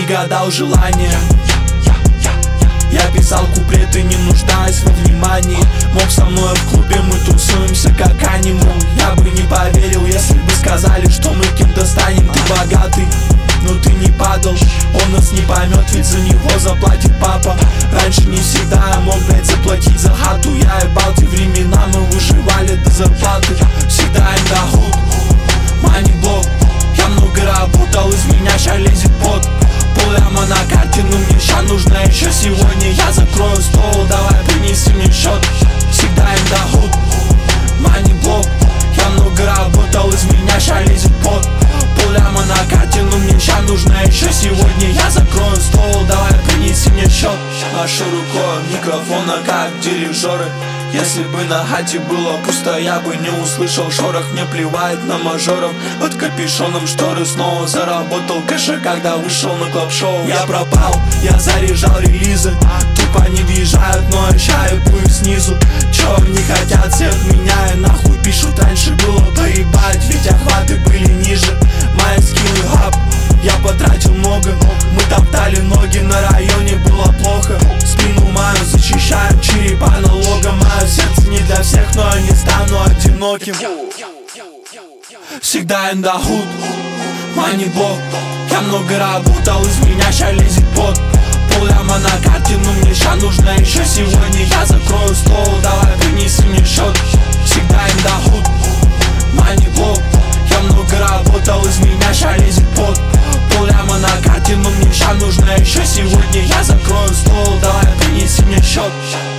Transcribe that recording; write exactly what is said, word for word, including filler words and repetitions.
не гадал желания. Я писал куплеты, не нуждаясь во внимании. Мог со мной в клубе, мы тусуемся как аниму. Я бы не поверил, если бы сказали, что мы кем-то станем. Ты богатый, но ты не падал. Он нас не поймет, ведь за него заплатит папа. Раньше не всегда я мог, блядь, заплатить за хату. Я ебал те времена, мы выживали до зарплаты. Всегда им доход, манибок. Я много работал, из меня ща лезет пот. Полляма на карте, но мне ща нужно еще сегодня. Я закрою стол, давай принеси мне счет. Всегда им доход, манибок. Я много работал, из меня ща лезет пот. Полляма на карте, но мне ща нужно еще сегодня. Я закрою стол, давай принеси мне счет. Машу рукой микрофона, как дирижеры. Если бы на хате было пусто, я бы не услышал шорох. Мне плевать на мажоров, под капюшоном шторы. Снова заработал кэша, когда вышел на клаб-шоу. Я пропал, я заряжал релизы. Тупо не въезжают, но ща я бую снизу. Чё не хотят, все от меня и нахуй пишут. Раньше было поебать, ведь охваты были ниже. Мои скиллы хаб, я потратил много. Мы топтали ноги, на районе было плохо. Спину мою защищают черепа налога. Мое сердце не для всех, но я не стану одиноким. Всегда in the hood, манибок. Я много работал, из меня ща лезет пот. Полляма на карте, но мне ща нужно еще сегодня. Я закрою стол, давай принеси мне счет. Всегда in the hood, манибок. Я много работал, из меня ща лезет пот. Полляма на карте, но мне ща нужно еще сегодня. Я закрою стол, давай принеси мне счет.